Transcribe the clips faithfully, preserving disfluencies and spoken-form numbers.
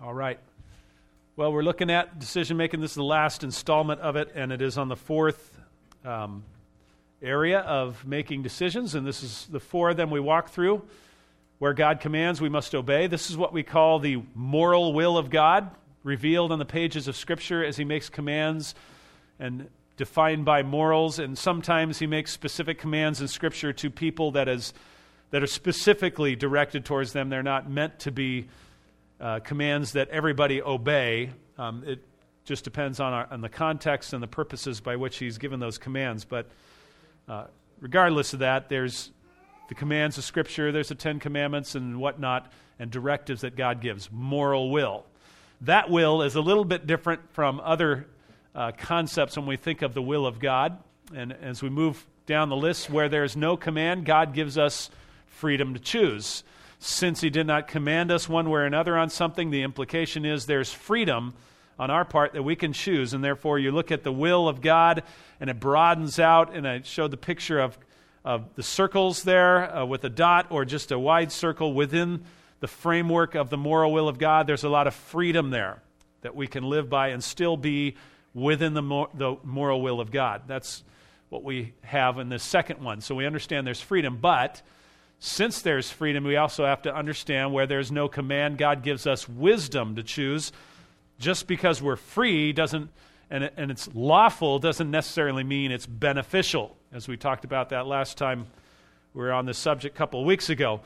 All right. Well, we're looking at decision making. This is the last installment of it, and it is on the fourth um, area of making decisions. And this is the four of them we walk through. Where God commands, we must obey. This is what we call the moral will of God, revealed on the pages of Scripture as He makes commands and defined by morals. And sometimes He makes specific commands in Scripture to people that is that are specifically directed towards them. They're not meant to be uh, commands that everybody obey. Um, it just depends on, our, on the context and the purposes by which He's given those commands. But uh, regardless of that, there's the commands of Scripture, there's the Ten Commandments and whatnot, and directives that God gives. Moral will. That will is a little bit different from other uh, concepts when we think of the will of God. And as we move down the list, where there's no command, God gives us freedom to choose. Since He did not command us one way or another on something, the implication is there's freedom on our part that we can choose. And therefore, you look at the will of God, and it broadens out, and I showed the picture of of the circles there uh, with a dot or just a wide circle within the framework of the moral will of God. There's a lot of freedom there that we can live by and still be within the, mor- the moral will of God. That's what we have in the second one. So we understand there's freedom, but since there's freedom, we also have to understand where there's no command, God gives us wisdom to choose. Just because we're free doesn't And, it, and it's lawful doesn't necessarily mean it's beneficial, as we talked about that last time we were on this subject a couple of weeks ago.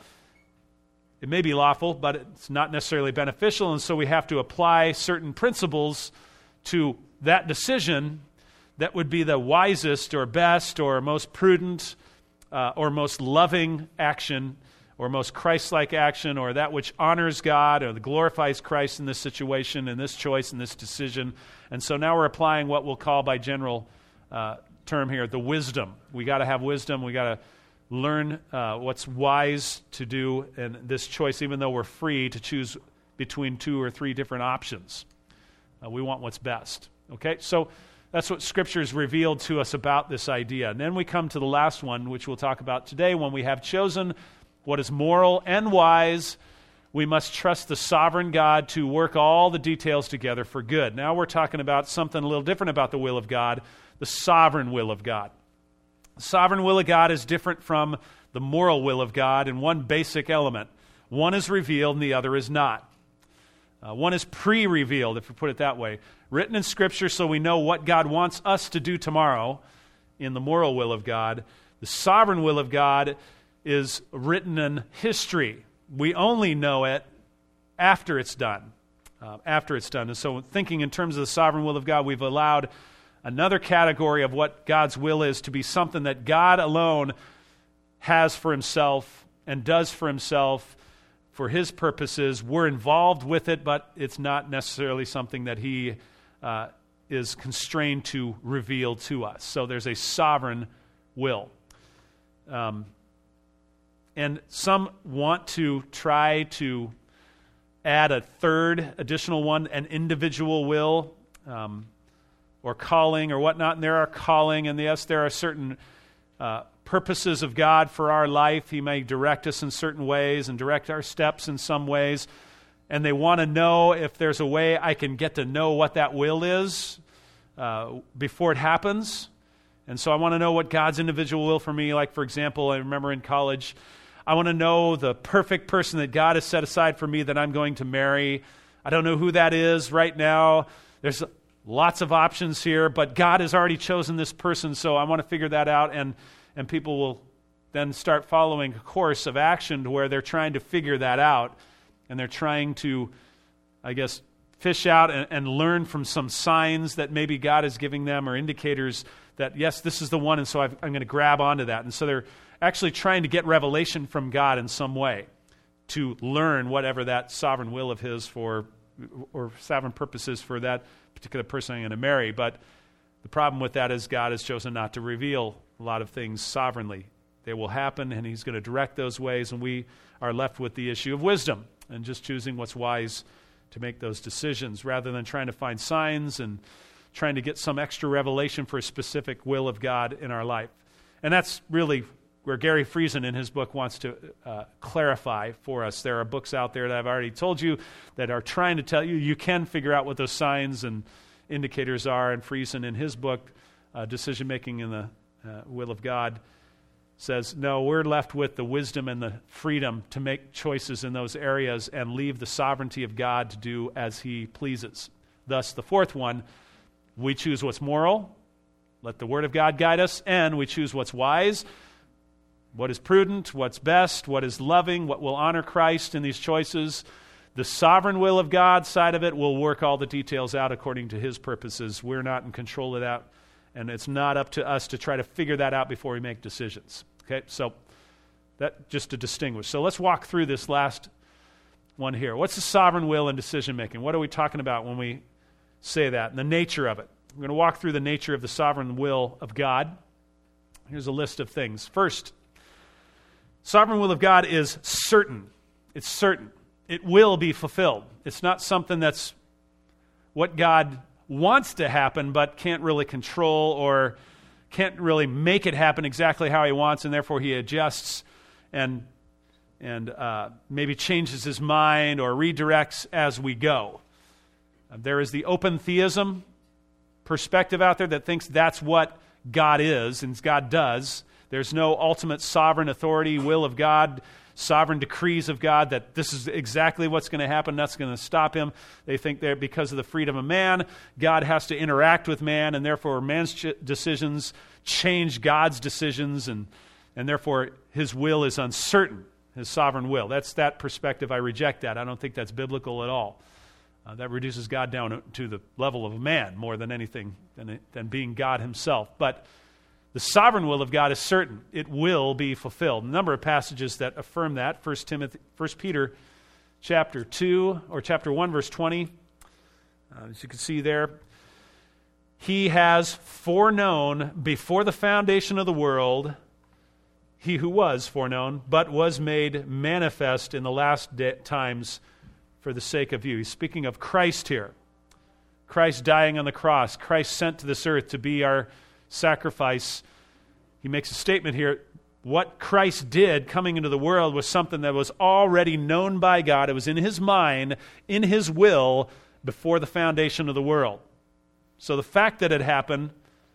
It may be lawful, but it's not necessarily beneficial, and so we have to apply certain principles to that decision that would be the wisest or best or most prudent uh, or most loving action or most Christ-like action, or that which honors God or glorifies Christ in this situation, in this choice, in this decision. And so now we're applying what we'll call by general uh, term here, the wisdom. We got to have wisdom. We got to learn uh, what's wise to do in this choice, even though we're free to choose between two or three different options. Uh, we want what's best. Okay, so that's what Scripture has revealed to us about this idea. And then we come to the last one, which we'll talk about today. When we have chosen what is moral and wise, we must trust the sovereign God to work all the details together for good. Now we're talking about something a little different about the will of God, the sovereign will of God. The sovereign will of God is different from the moral will of God in one basic element. One is revealed and the other is not. Uh, one is pre-revealed, if we put it that way. Written in Scripture so we know what God wants us to do tomorrow in the moral will of God. The sovereign will of God is written in history. We only know it after it's done. Uh, after it's done. And so thinking in terms of the sovereign will of God, we've allowed another category of what God's will is to be something that God alone has for Himself and does for Himself for His purposes. We're involved with it, but it's not necessarily something that He uh, is constrained to reveal to us. So there's a sovereign will. Um, And some want to try to add a third additional one, an individual will um, or calling or whatnot. And there are calling, and yes, there are certain uh, purposes of God for our life. He may direct us in certain ways and direct our steps in some ways. And they want to know if there's a way I can get to know what that will is uh, before it happens. And so I want to know what God's individual will for me. Like, for example, I remember in college, I want to know the perfect person that God has set aside for me that I'm going to marry. I don't know who that is right now. There's lots of options here, but God has already chosen this person, so I want to figure that out. And, and people will then start following a course of action to where they're trying to figure that out. And they're trying to, I guess, fish out and, and learn from some signs that maybe God is giving them or indicators that, yes, this is the one, and so I've, I'm going to grab onto that. And so they're actually trying to get revelation from God in some way to learn whatever that sovereign will of His for, or sovereign purposes for that particular person I'm going to marry. But the problem with that is God has chosen not to reveal a lot of things sovereignly. They will happen, and He's going to direct those ways, and we are left with the issue of wisdom and just choosing what's wise to make those decisions rather than trying to find signs and trying to get some extra revelation for a specific will of God in our life. And that's really where Gary Friesen in his book wants to uh, clarify for us. There are books out there that I've already told you that are trying to tell you you can figure out what those signs and indicators are. And Friesen in his book, uh, Decision Making in the uh, Will of God, says, no, we're left with the wisdom and the freedom to make choices in those areas and leave the sovereignty of God to do as he pleases. Thus, the fourth one, we choose what's moral, let the Word of God guide us, and we choose what's wise, what is prudent, what's best, what is loving, what will honor Christ in these choices. The sovereign will of God side of it will work all the details out according to his purposes. We're not in control of that, and it's not up to us to try to figure that out before we make decisions. Okay, so that just to distinguish. So let's walk through this last one here. What's the sovereign will and decision making? What are we talking about when we say that, and the nature of it? We're going to walk through the nature of the sovereign will of God. Here's a list of things. First, sovereign will of God is certain. It's certain. It will be fulfilled. It's not something that's what God wants to happen but can't really control or can't really make it happen exactly how he wants, and therefore he adjusts and and uh, maybe changes his mind or redirects as we go. Uh, there is the open theism perspective out there that thinks that's what God is and God does. There's no ultimate sovereign authority, will of God, sovereign decrees of God, that this is exactly what's going to happen, that's going to stop him. They think that because of the freedom of man, God has to interact with man, and therefore man's ch- decisions change God's decisions, and, and therefore his will is uncertain, his sovereign will. That's that perspective. I reject that. I don't think that's biblical at all. Uh, that reduces God down to the level of a man more than anything, than, than being God himself. But the sovereign will of God is certain. It will be fulfilled. A number of passages that affirm that. First Timothy, First Peter chapter two, or chapter one, verse twenty. Uh, as you can see there, he has foreknown before the foundation of the world, he who was foreknown, but was made manifest in the last de- times for the sake of you. He's speaking of Christ here. Christ dying on the cross. Christ sent to this earth to be our sacrifice. He makes a statement here. What Christ did coming into the world was something that was already known by God. It was in his mind, in his will, before the foundation of the world. So the fact that it happened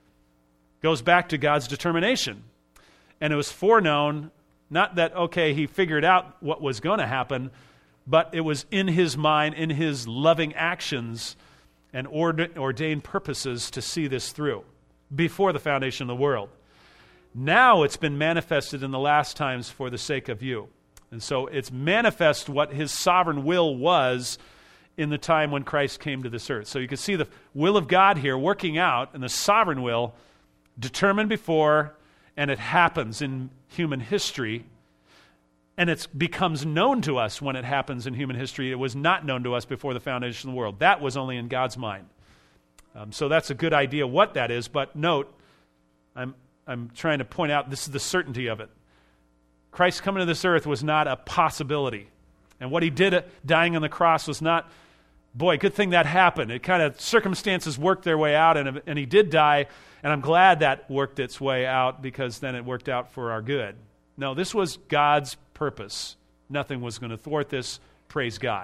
goes back to God's determination. And it was foreknown, not that, okay, he figured out what was going to happen, but it was in his mind, in his loving actions and ordained purposes to see this through before the foundation of the world. Now it's been manifested in the last times for the sake of you. And so it's manifest what his sovereign will was in the time when Christ came to this earth. So you can see the will of God here working out, and the sovereign will determined before, and it happens in human history, and it becomes known to us when it happens in human history. It was not known to us before the foundation of the world. That was only in God's mind. Um, so that's a good idea what that is, but note, I'm I'm trying to point out this is the certainty of it. Christ coming to this earth was not a possibility. And what he did dying on the cross was not, boy, good thing that happened. It kind of, circumstances worked their way out, and, and he did die, and I'm glad that worked its way out because then it worked out for our good. No, this was God's purpose. Nothing was going to thwart this. Praise God.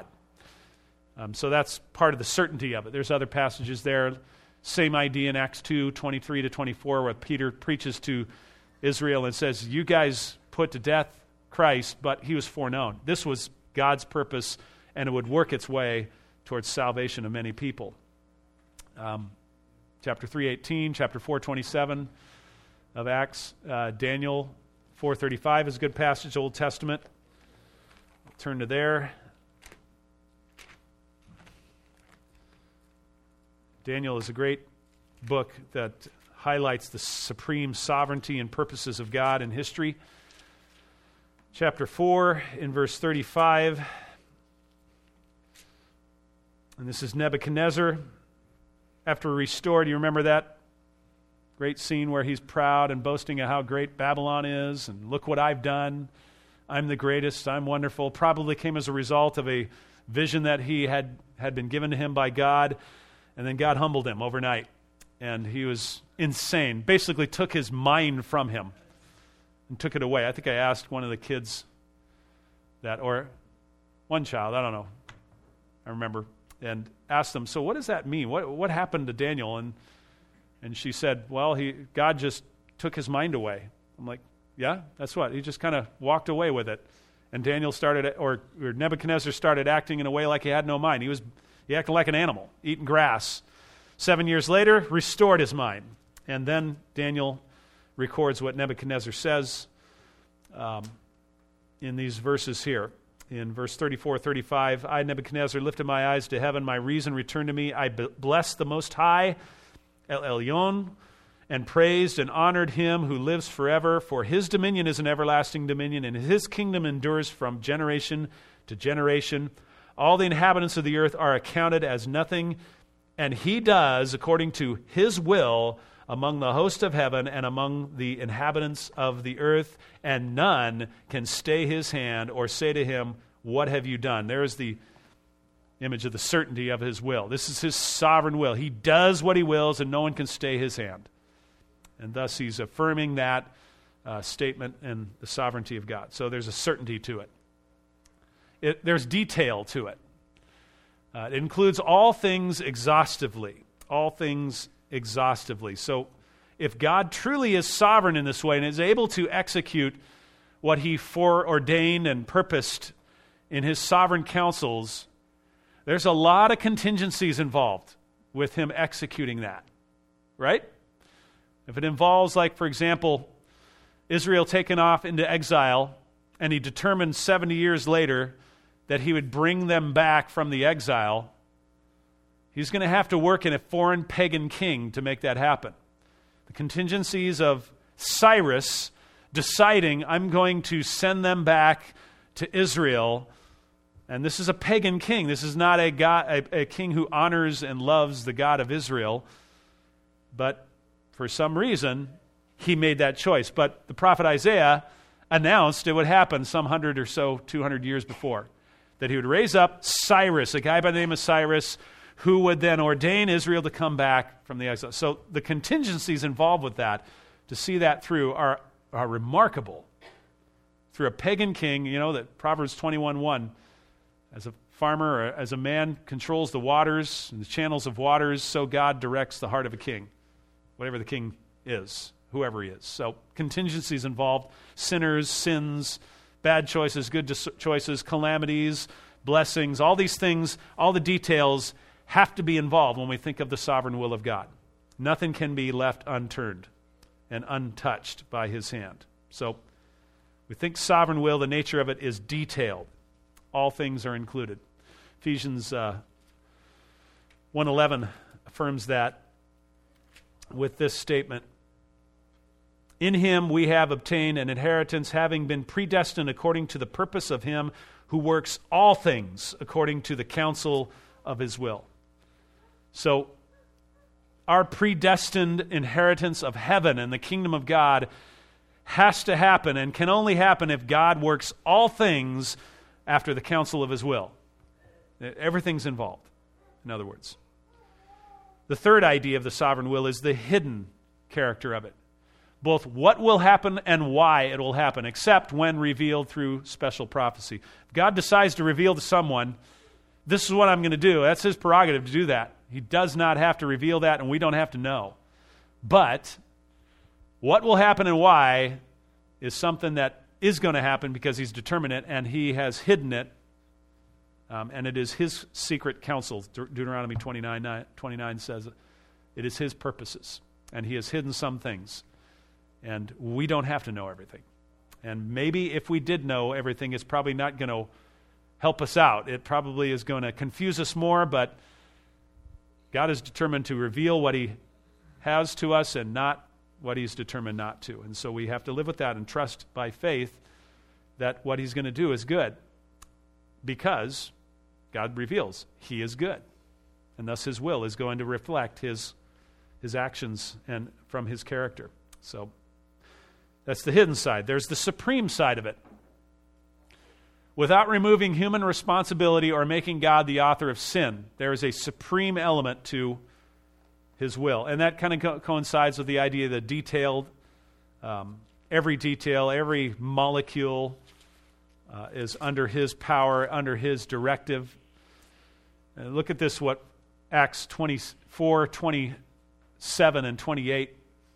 Um, so that's part of the certainty of it. There's other passages there. Same idea in Acts two, twenty-three to twenty-four, where Peter preaches to Israel and says, you guys put to death Christ, but he was foreknown. This was God's purpose, and it would work its way towards salvation of many people. Um, chapter three eighteen, chapter four twenty-seven of Acts, uh, Daniel four thirty-five is a good passage, Old Testament. I'll turn to there. Daniel is a great book that highlights the supreme sovereignty and purposes of God in history. Chapter four, in verse thirty-five. And this is Nebuchadnezzar. After restored, you remember that great scene where he's proud and boasting of how great Babylon is, and look what I've done. I'm the greatest, I'm wonderful. Probably came as a result of a vision that he had, had been given to him by God. And then God humbled him overnight, and he was insane. Basically took his mind from him. and took it away. I think I asked one of the kids that, or one child, I don't know, I remember, and asked them, so what does that mean? What what happened to Daniel? And and she said, well, he God just took his mind away. I'm like, yeah, that's what. He just kind of walked away with it. And Daniel started, or, or Nebuchadnezzar started acting in a way like he had no mind. He was he acted like an animal, eating grass. Seven years later, restored his mind. And then Daniel records what Nebuchadnezzar says um, in these verses here. In verse thirty-four, thirty-five, I, Nebuchadnezzar, lifted my eyes to heaven. My reason returned to me. I b- blessed the Most High, El Elyon, and praised and honored him who lives forever. For his dominion is an everlasting dominion, and his kingdom endures from generation to generation. All the inhabitants of the earth are accounted as nothing, and he does according to his will among the host of heaven and among the inhabitants of the earth, and none can stay his hand or say to him, what have you done? There is the image of the certainty of his will. This is his sovereign will. He does what he wills, and no one can stay his hand. And thus he's affirming that uh, statement and the sovereignty of God. So there's a certainty to it. it there's detail to it. Uh, it includes all things exhaustively. All things exhaustively. So if God truly is sovereign in this way and is able to execute what he foreordained and purposed in his sovereign counsels, there's a lot of contingencies involved with him executing that, right? If it involves, like, for example, Israel taken off into exile, and he determined seventy years later that he would bring them back from the exile, he's going to have to work in a foreign pagan king to make that happen. The contingencies of Cyrus deciding, I'm going to send them back to Israel, and this is a pagan king. This is not a, God, a, a king who honors and loves the God of Israel, but for some reason, he made that choice. But the prophet Isaiah announced it would happen some hundred or so, two hundred years before, that he would raise up Cyrus, a guy by the name of Cyrus, who would then ordain Israel to come back from the exile. So the contingencies involved with that, to see that through, are, are remarkable. Through a pagan king, you know, that Proverbs twenty-one one, as a farmer or as a man controls the waters and the channels of waters, so God directs the heart of a king, whatever the king is, whoever he is. So contingencies involved, sinners, sins, bad choices, good dis- choices, calamities, blessings, all these things, all the details have to be involved when we think of the sovereign will of God. Nothing can be left unturned and untouched by his hand. So we think sovereign will, the nature of it is detailed. All things are included. Ephesians uh, one eleven affirms that with this statement. In him we have obtained an inheritance, having been predestined according to the purpose of him who works all things according to the counsel of his will. So our predestined inheritance of heaven and the kingdom of God has to happen, and can only happen if God works all things after the counsel of his will. Everything's involved, in other words. The third idea of the sovereign will is the hidden character of it. Both what will happen and why it will happen, except when revealed through special prophecy. If God decides to reveal to someone, this is what I'm going to do, that's his prerogative to do that. He does not have to reveal that, and we don't have to know. But what will happen and why is something that is going to happen because he's determined it, and he has hidden it, um, and it is his secret counsel. De- Deuteronomy twenty-nine, twenty-nine says it is his purposes, and he has hidden some things, and we don't have to know everything. And maybe if we did know everything, it's probably not going to help us out. It probably is going to confuse us more, but God is determined to reveal what he has to us and not what he's determined not to. And so we have to live with that and trust by faith that what he's going to do is good, because God reveals he is good, and thus his will is going to reflect his his actions and from his character. So that's the hidden side. There's the supreme side of it. Without removing human responsibility or making God the author of sin, there is a supreme element to his will. And that kind of co- coincides with the idea of the detailed, um, every detail, every molecule uh, is under his power, under his directive. And look at this, what Acts twenty-four, twenty-seven, and twenty-eight,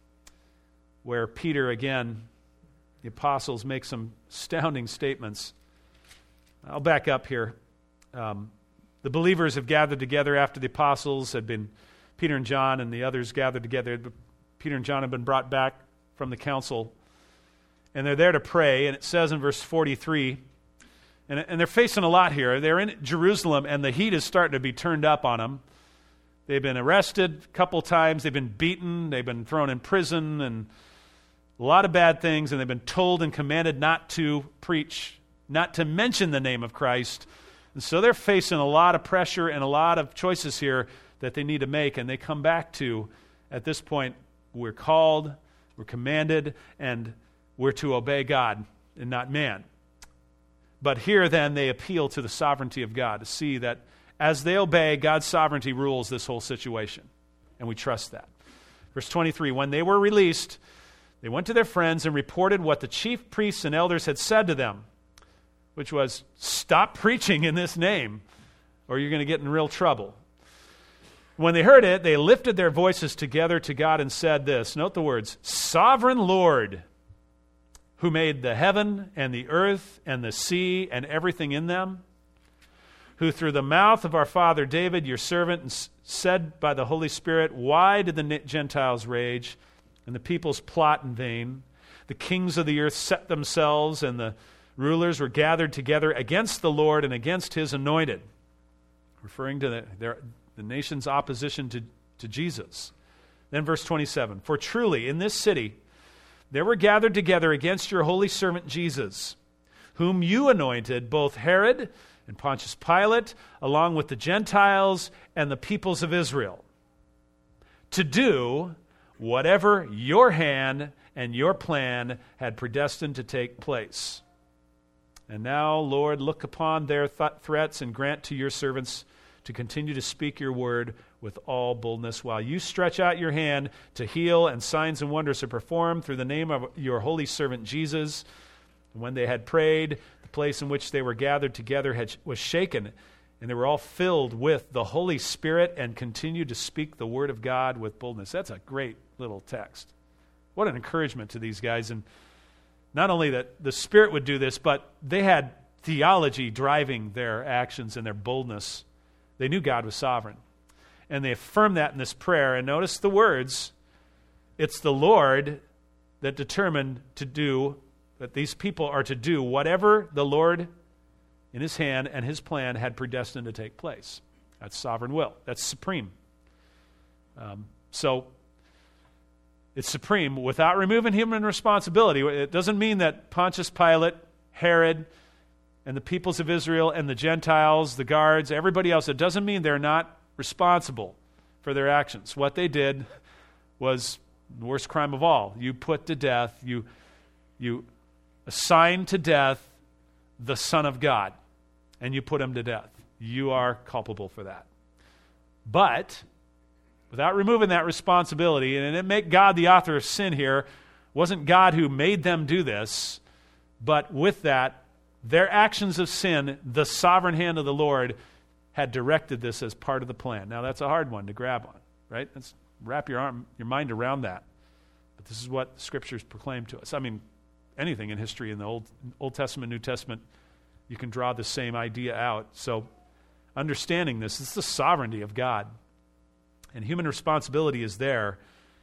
where Peter, again, the apostles make some astounding statements. I'll back up here. Um, the believers have gathered together after the apostles had been, Peter and John and the others gathered together. Peter and John have been brought back from the council, and they're there to pray. And it says in verse forty-three, and, and they're facing a lot here. They're in Jerusalem, and the heat is starting to be turned up on them. They've been arrested a couple times. They've been beaten. They've been thrown in prison, and a lot of bad things. And they've been told and commanded not to preach, not to mention the name of Christ. And so they're facing a lot of pressure and a lot of choices here that they need to make. And they come back to, at this point, we're called, we're commanded, and we're to obey God and not man. But here then they appeal to the sovereignty of God to see that as they obey, God's sovereignty rules this whole situation. And we trust that. Verse twenty-three, when they were released, they went to their friends and reported what the chief priests and elders had said to them, which was, stop preaching in this name, or you're going to get in real trouble. When they heard it, they lifted their voices together to God and said this, note the words, Sovereign Lord, who made the heaven and the earth and the sea and everything in them, who through the mouth of our father David, your servant, said by the Holy Spirit, why did the Gentiles rage and the peoples plot in vain? The kings of the earth set themselves, and the rulers were gathered together against the Lord and against his anointed, referring to the, their, the nation's opposition to, to Jesus. Then verse twenty-seven, for truly in this city there were gathered together against your holy servant Jesus, whom you anointed, both Herod and Pontius Pilate, along with the Gentiles and the peoples of Israel, to do whatever your hand and your plan had predestined to take place. And now, Lord, look upon their th- threats and grant to your servants to continue to speak your word with all boldness, while you stretch out your hand to heal and signs and wonders to perform through the name of your holy servant Jesus. And when they had prayed, the place in which they were gathered together had, was shaken, and they were all filled with the Holy Spirit and continued to speak the word of God with boldness. That's a great little text. What an encouragement to these guys. And not only that the Spirit would do this, but they had theology driving their actions and their boldness. They knew God was sovereign. And they affirmed that in this prayer. And notice the words. It's the Lord that determined to do, that these people are to do whatever the Lord in his hand and his plan had predestined to take place. That's sovereign will. That's supreme. Um, so, it's supreme without removing human responsibility. It doesn't mean that Pontius Pilate, Herod, and the peoples of Israel and the Gentiles, the guards, everybody else, it doesn't mean they're not responsible for their actions. What they did was the worst crime of all. You put to death, you, you assigned to death the Son of God, and you put him to death. You are culpable for that. But without removing that responsibility, and it make God the author of sin here, wasn't God who made them do this, but with that, their actions of sin, the sovereign hand of the Lord had directed this as part of the plan. Now that's a hard one to grab on, right? Let's wrap your arm, your mind around that. But this is what the Scriptures proclaim to us. I mean, anything in history in the Old Old Testament, New Testament, you can draw the same idea out. So understanding this, it's the sovereignty of God. And human responsibility is there.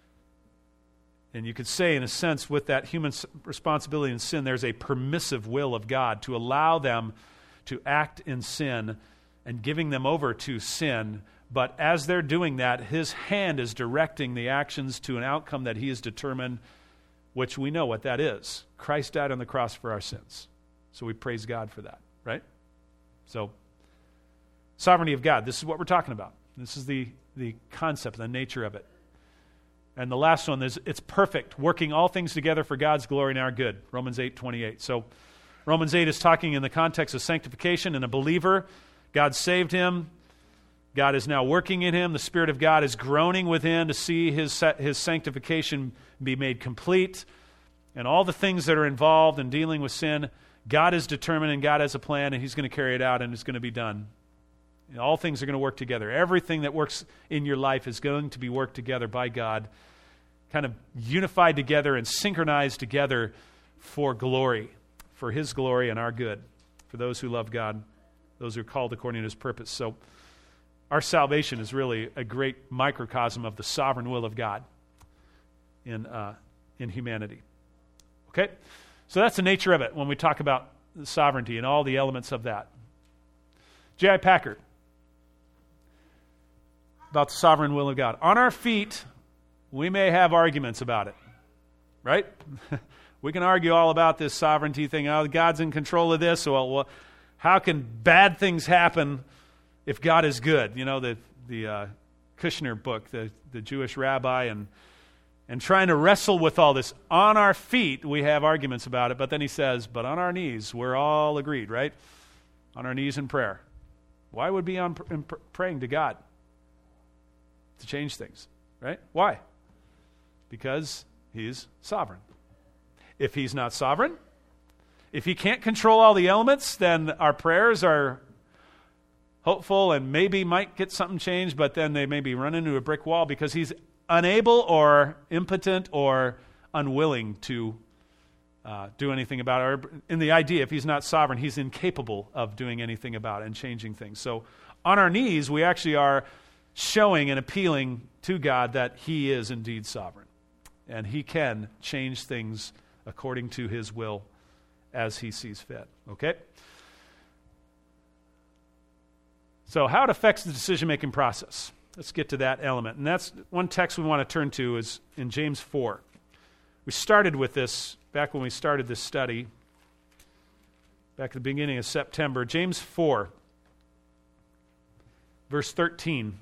And you could say, in a sense, with that human responsibility and sin, there's a permissive will of God to allow them to act in sin and giving them over to sin. But as they're doing that, his hand is directing the actions to an outcome that he has determined, which we know what that is. Christ died on the cross for our sins. So we praise God for that, right? So, sovereignty of God, this is what we're talking about. This is the, the concept, the nature of it. And the last one is, it's perfect, working all things together for God's glory and our good. Romans eight twenty-eight. So Romans eight is talking in the context of sanctification and a believer. God saved him. God is now working in him. The Spirit of God is groaning within to see his, his sanctification be made complete. and all the things that are involved in dealing with sin, God is determined and God has a plan, and he's going to carry it out, and it's going to be done. You know, all things are going to work together. Everything that works in your life is going to be worked together by God, kind of unified together and synchronized together for glory, for his glory and our good, for those who love God, those who are called according to his purpose. So our salvation is really a great microcosm of the sovereign will of God in uh, in humanity. Okay? So that's the nature of it when we talk about the sovereignty and all the elements of that. J I Packer, about the sovereign will of God. On our feet, we may have arguments about it, right? We can argue all about this sovereignty thing. Oh, God's in control of this. Well, well how can bad things happen if God is good? You know, the the uh, Kushner book, the, the Jewish rabbi, and and trying to wrestle with all this. On our feet, we have arguments about it, but then he says, but on our knees, we're all agreed, right? On our knees in prayer. Why would we be on in pr- praying to God? To change things, right? Why? Because he's sovereign. If he's not sovereign, if he can't control all the elements, then our prayers are hopeful and maybe might get something changed, but then they maybe run into a brick wall because he's unable or impotent or unwilling to uh, do anything about it. Or in the idea, if he's not sovereign, he's incapable of doing anything about it and changing things. So on our knees, we actually are showing and appealing to God that he is indeed sovereign. And he can change things according to his will as he sees fit. Okay? So how it affects the decision-making process. Let's get to that element. And that's one text we want to turn to is in James four. We started with this back when we started this study, back at the beginning of September. James four, verse thirteen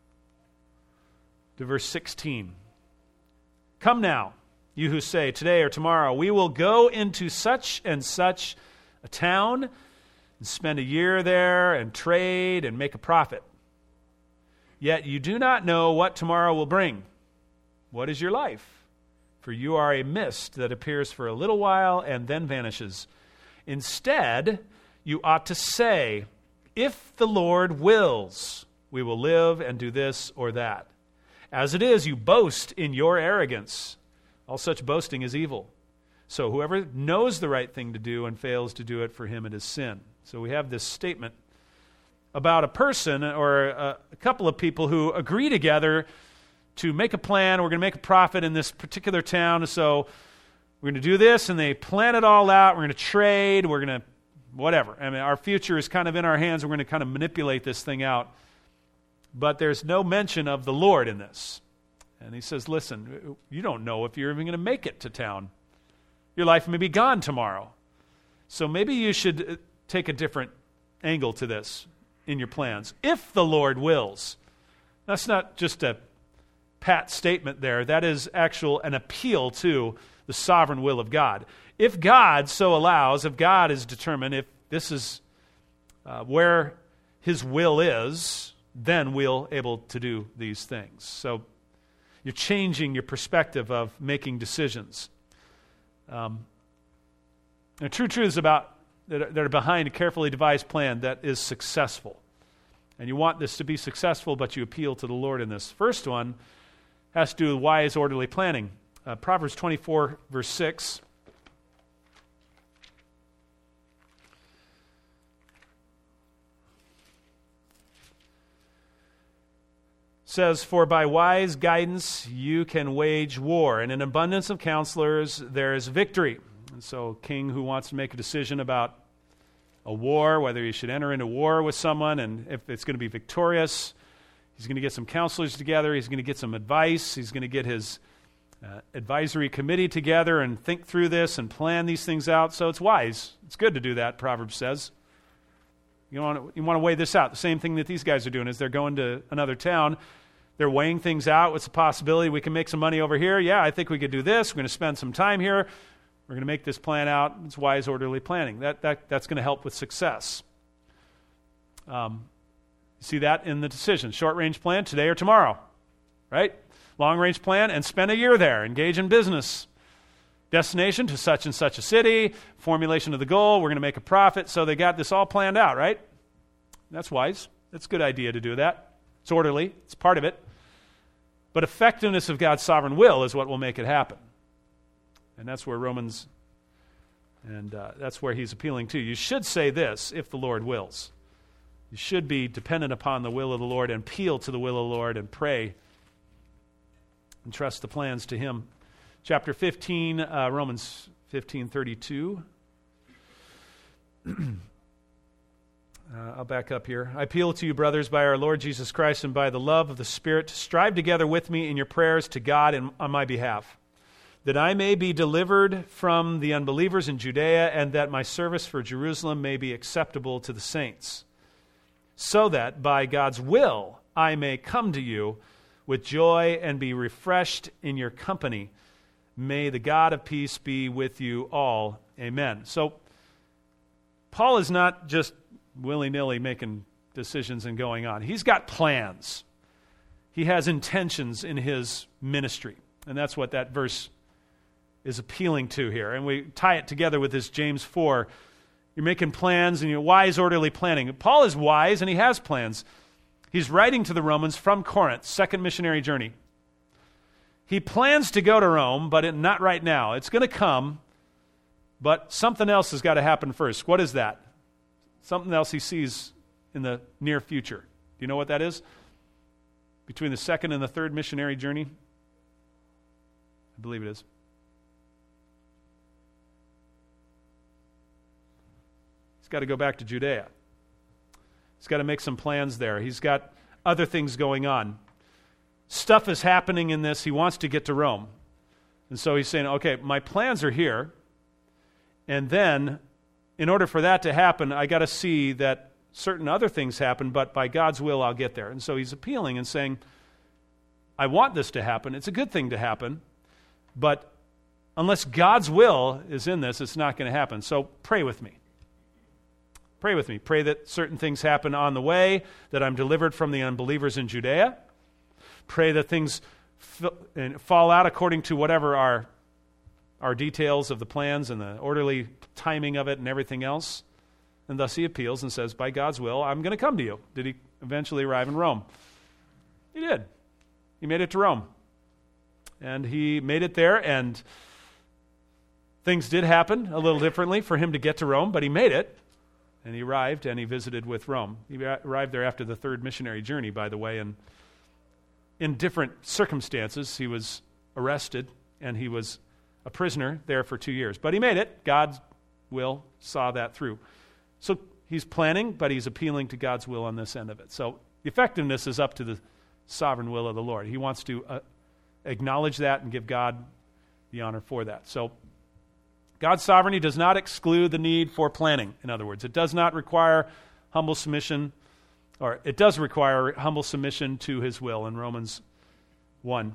to verse sixteen. Come now, you who say, today or tomorrow, we will go into such and such a town and spend a year there and trade and make a profit. Yet you do not know what tomorrow will bring. What is your life? For you are a mist that appears for a little while and then vanishes. Instead, you ought to say, if the Lord wills, we will live and do this or that. As it is, you boast in your arrogance. All such boasting is evil. So whoever knows the right thing to do and fails to do it, for him it is sin. So we have this statement about a person or a, a couple of people who agree together to make a plan. We're going to make a profit in this particular town, so we're going to do this, and they plan it all out. We're going to trade. We're going to whatever. I mean, our future is kind of in our hands. We're going to kind of manipulate this thing out. But there's no mention of the Lord in this. And he says, listen, you don't know if you're even going to make it to town. Your life may be gone tomorrow. So maybe you should take a different angle to this in your plans. If the Lord wills. That's not just a pat statement there. That is actual an appeal to the sovereign will of God. If God so allows, if God is determined, if this is uh, where his will is, then we'll able to do these things. So you're changing your perspective of making decisions. Um, the true truths about that are, that are behind a carefully devised plan that is successful. And you want this to be successful, but you appeal to the Lord in this. First one has to do with wise, orderly planning. Uh, Proverbs twenty-four, verse six. Says, for by wise guidance you can wage war, and in abundance of counselors there is victory. And so a king who wants to make a decision about a war, whether he should enter into war with someone, and if it's going to be victorious, he's going to get some counselors together, he's going to get some advice, he's going to get his uh, advisory committee together and think through this and plan these things out. So it's wise. It's good to do that, Proverbs says. You want to, you want to weigh this out. The same thing that these guys are doing is they're going to another town. They're weighing things out. What's the possibility? We can make some money over here. Yeah, I think we could do this. We're going to spend some time here. We're going to make this plan out. It's wise, orderly planning. That, that That's going to help with success. Um, you see that in the decision. Short-range plan, today or tomorrow, right? Long-range plan, and spend a year there. Engage in business. destination to such and such a city, formulation of the goal, we're going to make a profit. So they got this all planned out, right? That's wise. That's a good idea to do that. It's orderly. It's part of it. But effectiveness of God's sovereign will is what will make it happen. And that's where Romans, and uh, that's where he's appealing to. You should say this, if the Lord wills. You should be dependent upon the will of the Lord and appeal to the will of the Lord and pray and trust the plans to him. Chapter fifteen, uh, Romans fifteen thirty-two. uh, I'll back up here. I appeal to you, brothers, by our Lord Jesus Christ and by the love of the Spirit, to strive together with me in your prayers to God and on my behalf, that I may be delivered from the unbelievers in Judea, and that my service for Jerusalem may be acceptable to the saints, so that by God's will I may come to you with joy and be refreshed in your company. May the God of peace be with you all. Amen. So Paul is not just willy-nilly making decisions and going on. He's got plans. He has intentions in his ministry. And that's what that verse is appealing to here. And we tie it together with this James four. You're making plans and you're wise, orderly planning. Paul is wise and he has plans. He's writing to the Romans from Corinth, second missionary journey. He plans to go to Rome, but it, not right now. It's going to come, but something else has got to happen first. What is that? Something else he sees in the near future. Do you know what that is? Between the second and the third missionary journey? I believe it is. He's got to go back to Judea. He's got to make some plans there. He's got other things going on. Stuff is happening in this. He wants to get to Rome. And so he's saying, okay, my plans are here. And then, in order for that to happen, I got to see that certain other things happen, but by God's will, I'll get there. And so he's appealing and saying, I want this to happen. It's a good thing to happen. But unless God's will is in this, it's not going to happen. So pray with me. Pray with me. Pray that certain things happen on the way, that I'm delivered from the unbelievers in Judea. Pray that things f- fall out according to whatever our, our details of the plans and the orderly timing of it and everything else. And thus he appeals and says, by God's will, I'm going to come to you. Did he eventually arrive in Rome? He did. He made it to Rome. And he made it there, and things did happen a little differently for him to get to Rome, but he made it. And he arrived, and he visited with Rome. He arrived there after the third missionary journey, by the way, and in different circumstances. He was arrested, and he was a prisoner there for two years. But he made it. God's will saw that through. So he's planning, but he's appealing to God's will on this end of it. So the effectiveness is up to the sovereign will of the Lord. He wants to uh, acknowledge that and give God the honor for that. So God's sovereignty does not exclude the need for planning. In other words, it does not require humble submission, or it does require humble submission to his will in Romans one.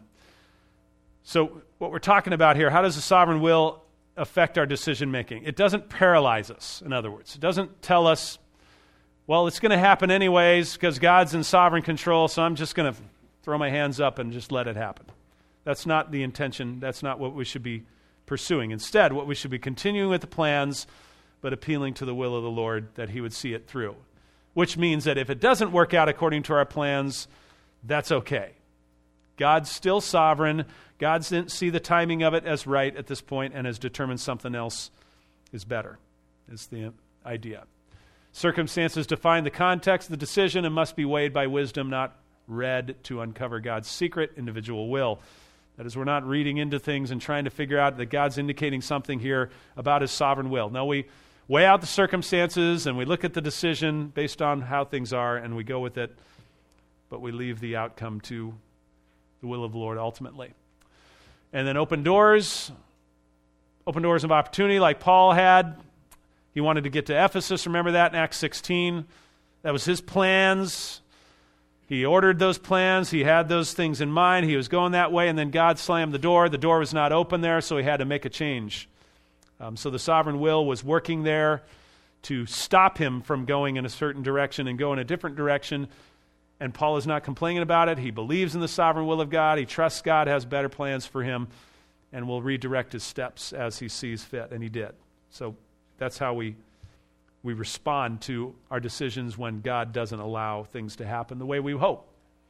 So what we're talking about here, how does the sovereign will affect our decision making? It doesn't paralyze us, in other words. It doesn't tell us, well, it's going to happen anyways because God's in sovereign control, so I'm just going to throw my hands up and just let it happen. That's not the intention. That's not what we should be pursuing. Instead, what we should be continuing with the plans, but appealing to the will of the Lord that he would see it through. Which means that if it doesn't work out according to our plans, that's okay. God's still sovereign. God didn't see the timing of it as right at this point and has determined something else is better, is the idea. Circumstances define the context of the decision and must be weighed by wisdom, not read to uncover God's secret individual will. That is, we're not reading into things and trying to figure out that God's indicating something here about his sovereign will. No, we weigh out the circumstances and we look at the decision based on how things are and we go with it, but we leave the outcome to the will of the Lord ultimately. And then open doors, open doors of opportunity like Paul had. He wanted to get to Ephesus, remember that in Acts sixteen? That was his plans. He ordered those plans. He had those things in mind. He was going that way, and then God slammed the door. The door was not open there, so he had to make a change. Um, so the sovereign will was working there to stop him from going in a certain direction and go in a different direction. And Paul is not complaining about it. He believes in the sovereign will of God. He trusts God has better plans for him. and will redirect his steps as he sees fit, and he did. So that's how we we respond to our decisions when God doesn't allow things to happen the way we hope.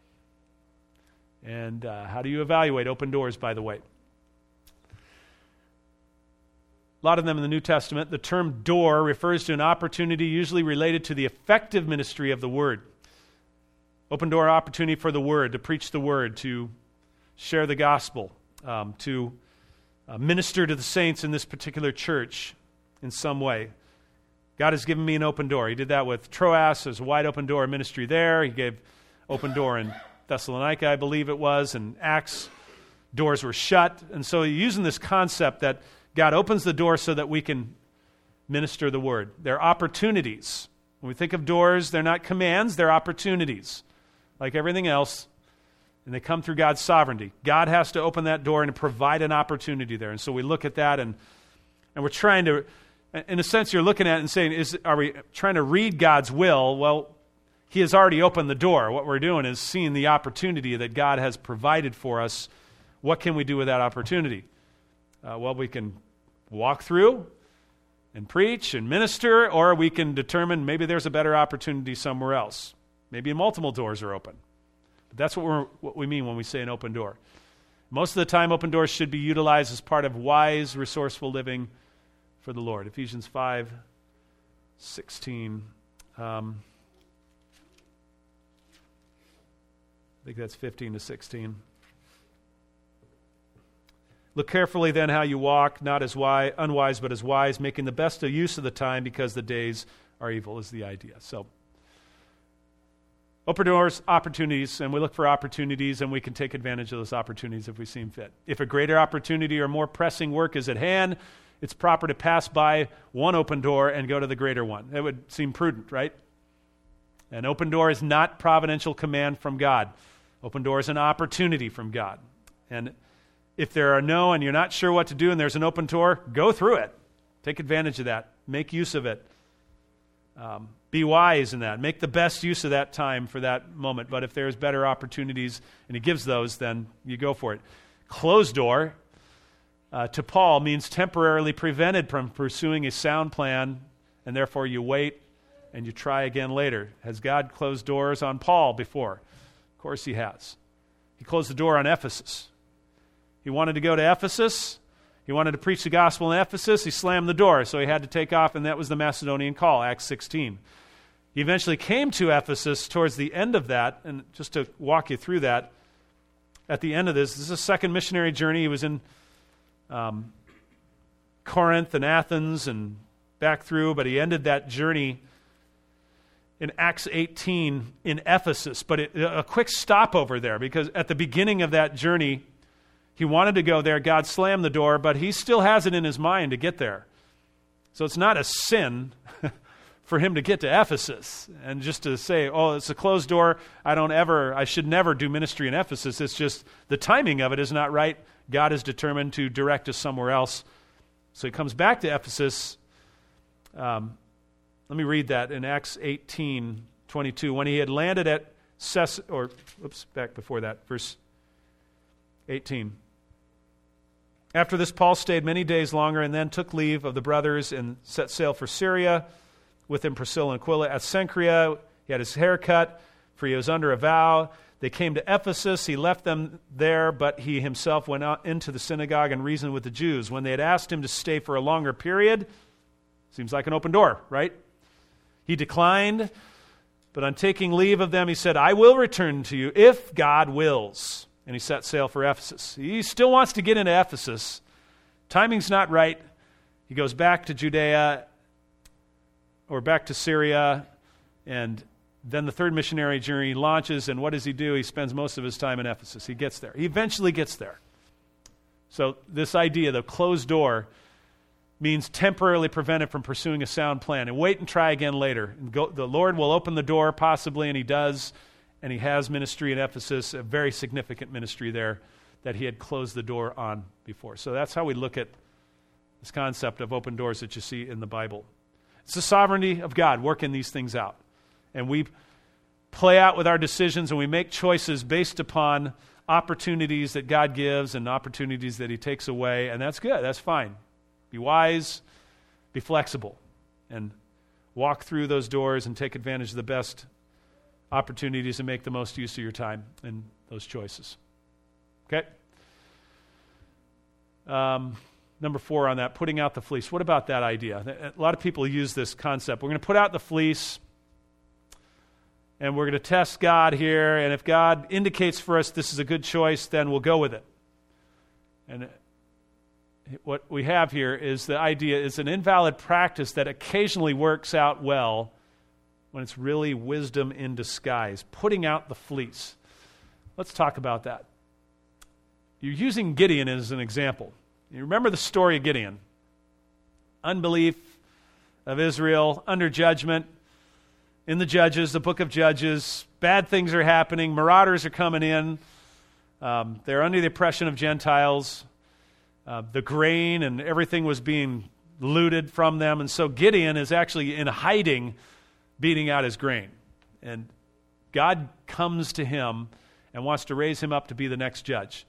And uh, how do you evaluate open doors, by the way? A lot of them in the New Testament. The term door refers to an opportunity usually related to the effective ministry of the Word. Open door opportunity for the Word, to preach the Word, to share the gospel, um, to uh, minister to the saints in this particular church in some way. God has given me an open door. He did that with Troas. There's a wide open door ministry there. He gave open door in Thessalonica, I believe it was, and Acts. Doors were shut. And so using this concept that God opens the door so that we can minister the Word. They're opportunities. When we think of doors, they're not commands, they're opportunities. Like everything else, and they come through God's sovereignty. God has to open that door and provide an opportunity there. And so we look at that, and and we're trying to, in a sense, you're looking at it and saying, is are we trying to read God's will? Well, He has already opened the door. What we're doing is seeing the opportunity that God has provided for us. What can we do with that opportunity? Uh, well, we can walk through and preach and minister, or we can determine maybe there's a better opportunity somewhere else. Maybe multiple doors are open. But that's what, we're, what we mean when we say an open door. Most of the time, open doors should be utilized as part of wise, resourceful living for the Lord. Ephesians five sixteen. Um, I think that's fifteen to sixteen. Look carefully then how you walk, not as wise, unwise, but as wise, making the best of use of the time because the days are evil, is the idea. So, open doors, opportunities, and we look for opportunities, and we can take advantage of those opportunities if we seem fit. If a greater opportunity or more pressing work is at hand, it's proper to pass by one open door and go to the greater one. That would seem prudent, right? An open door is not providential command from God. Open door is an opportunity from God. And if there are no, and you're not sure what to do, and there's an open door, go through it. Take advantage of that. Make use of it. Um, be wise in that. Make the best use of that time for that moment. But if there's better opportunities, and He gives those, then you go for it. Closed door, uh, to Paul, means temporarily prevented from pursuing a sound plan, and therefore you wait and you try again later. Has God closed doors on Paul before? Of course He has. He closed the door on Ephesus. He wanted to go to Ephesus. He wanted to preach the gospel in Ephesus. He slammed the door, so he had to take off, and that was the Macedonian call, Acts sixteen. He eventually came to Ephesus towards the end of that, and just to walk you through that, at the end of this, this is a second missionary journey. He was in um, Corinth and Athens and back through, but he ended that journey in Acts eighteen in Ephesus. But it, a quick stopover there, because at the beginning of that journey, he wanted to go there. God slammed the door, but he still has it in his mind to get there. So it's not a sin for him to get to Ephesus and just to say, oh, it's a closed door. I don't ever, I should never do ministry in Ephesus. It's just the timing of it is not right. God is determined to direct us somewhere else. So he comes back to Ephesus. Um, let me read that in Acts eighteen twenty-two. When he had landed at Ces, or oops, back before that, verse eighteen. After this, Paul stayed many days longer and then took leave of the brothers and set sail for Syria, with him Priscilla and Aquila. At Cenchrea, he had his hair cut, for he was under a vow. They came to Ephesus. He left them there, but he himself went out into the synagogue and reasoned with the Jews. When they had asked him to stay for a longer period, seems like an open door, right? He declined, but on taking leave of them, he said, I will return to you if God wills. And he set sail for Ephesus. He still wants to get into Ephesus. Timing's not right. He goes back to Judea or back to Syria, and then the third missionary journey launches, and what does he do? He spends most of his time in Ephesus. He gets there. He eventually gets there. So this idea, the closed door, means temporarily prevented from pursuing a sound plan, and wait and try again later. And go, the Lord will open the door possibly, and He does. And he has ministry in Ephesus, a very significant ministry there that he had closed the door on before. So that's how we look at this concept of open doors that you see in the Bible. It's the sovereignty of God working these things out. And we play out with our decisions and we make choices based upon opportunities that God gives and opportunities that he takes away, and that's good. That's fine. Be wise, be flexible, and walk through those doors and take advantage of the best opportunities and make the most use of your time and those choices. Okay? Um, number four on that, putting out the fleece. What about that idea? A lot of people use this concept. We're going to put out the fleece, and we're going to test God here, and if God indicates for us this is a good choice, then we'll go with it. And what we have here is the idea is an invalid practice that occasionally works out well when it's really wisdom in disguise, putting out the fleece. Let's talk about that. You're using Gideon as an example. You remember the story of Gideon. Unbelief of Israel, under judgment, in the Judges, the book of Judges, bad things are happening, marauders are coming in, um, they're under the oppression of Gentiles, uh, the grain and everything was being looted from them, and so Gideon is actually in hiding, beating out his grain. And God comes to him and wants to raise him up to be the next judge.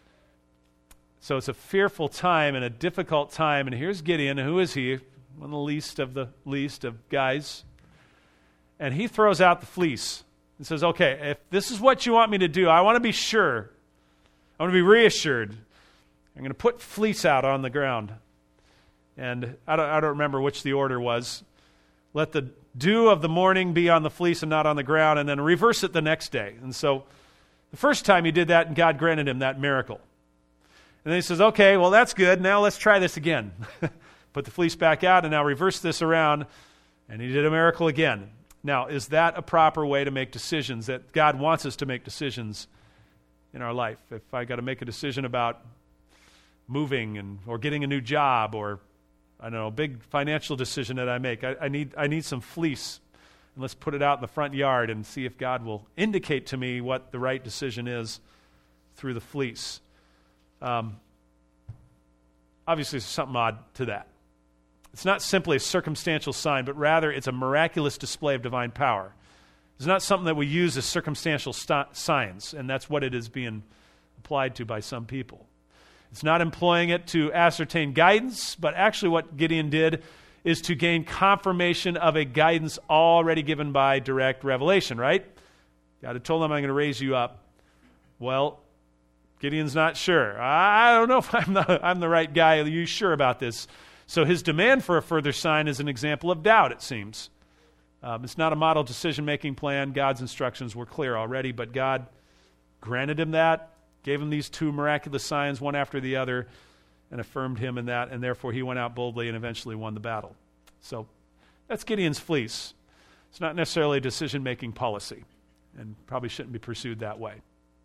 So it's a fearful time and a difficult time, and here's Gideon. Who is he? One of the least of the least of guys. And he throws out the fleece and says, okay, if this is what you want me to do, I want to be sure. I want to be reassured. I'm going to put fleece out on the ground. And I don't, I don't remember which the order was. Let the dew of the morning be on the fleece and not on the ground, and then reverse it the next day. And so the first time he did that, and God granted him that miracle. And then he says, okay, well, that's good. Now let's try this again. Put the fleece back out, and now reverse this around. And he did a miracle again. Now, is that a proper way to make decisions? That God wants us to make decisions in our life. If I got to make a decision about moving and or getting a new job, or I don't know, a big financial decision that I make, I, I need I need some fleece. And let's put it out in the front yard and see if God will indicate to me what the right decision is through the fleece. Um, obviously, there's something odd to that. It's not simply a circumstantial sign, but rather it's a miraculous display of divine power. It's not something that we use as circumstantial st- signs, and that's what it is being applied to by some people. It's not employing it to ascertain guidance, but actually what Gideon did is to gain confirmation of a guidance already given by direct revelation, right? God had told him, I'm going to raise you up. Well, Gideon's not sure. I don't know if I'm the, I'm the right guy. Are you sure about this? So his demand for a further sign is an example of doubt, it seems. Um, it's not a model decision-making plan. God's instructions were clear already, but God granted him that, gave him these two miraculous signs, one after the other, and affirmed him in that, and therefore he went out boldly and eventually won the battle. So that's Gideon's fleece. It's not necessarily a decision-making policy, and probably shouldn't be pursued that way.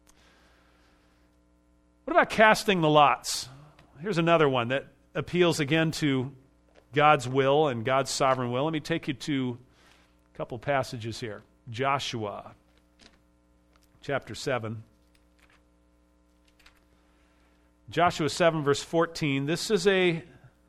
What about casting the lots? Here's another one that appeals again to God's will and God's sovereign will. Let me take you to a couple passages here. Joshua, chapter seven. Joshua seven, verse fourteen. This is a